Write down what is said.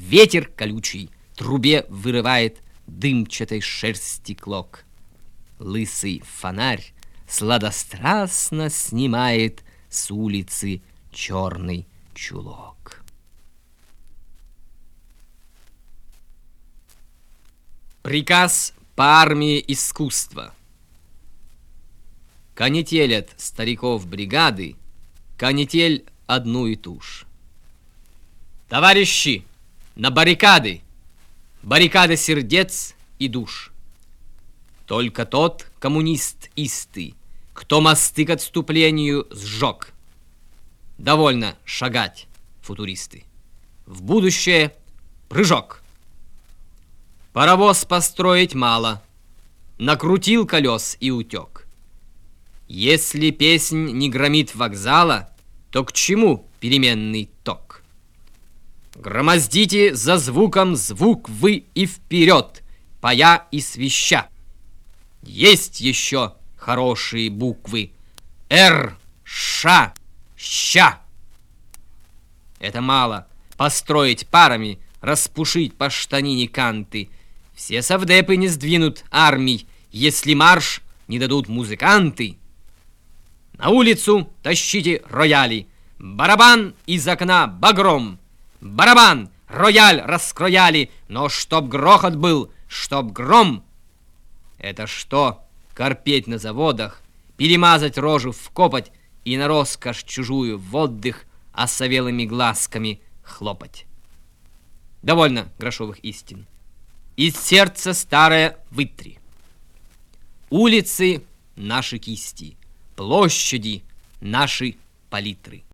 Ветер колючий трубе вырывает дымчатой шерсти клок. Лысый фонарь сладострастно снимает с улицы черный чулок. Приказ по армии искусства. Канителят стариков бригады, канитель одну и ту ж. Товарищи, на баррикады! Баррикады сердец и душ. Только тот коммунист истый, кто мосты к отступлению сжег. Довольно шагать, футуристы. В будущее прыжок. Паровоз построить мало, накрутил колес и утек. Если песнь не громит вокзала, то к чему переменный ток? Громоздите за звуком звук вы и вперед, поя и свища. Есть еще хорошие буквы: Р, Ш, Ща. Это мало построить парами, распушить по штанине канты. Все совдепы не сдвинут армий, если марш не дадут музыканты. На улицу тащите рояли, барабан из окна багром. Барабан, рояль раскрояли, но чтоб грохот был, чтоб гром. Это что, корпеть на заводах, перемазать рожу в копоть и на роскошь чужую в отдых осовелыми глазками хлопать? Довольно грошовых истин. Из сердца старое вытри. Улицы — наши кисти, площади — наши палитры.